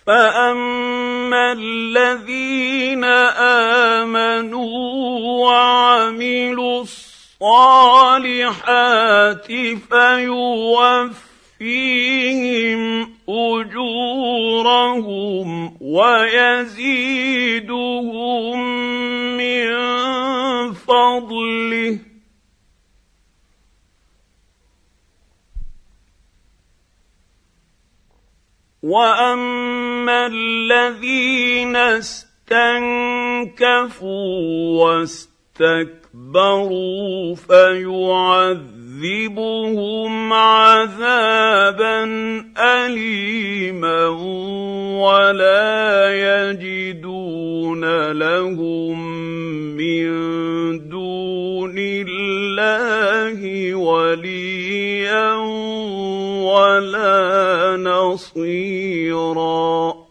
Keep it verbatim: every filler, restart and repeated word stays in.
فاما الذين امنوا وعملوا الصالحات فيوفيهم اجورهم ويزيدهم من فضله واما الذين استنكفوا واستكبروا فيعذبهم عذابا اليما ولا يجدون لهم من دون الله وليا ولا نصيرا.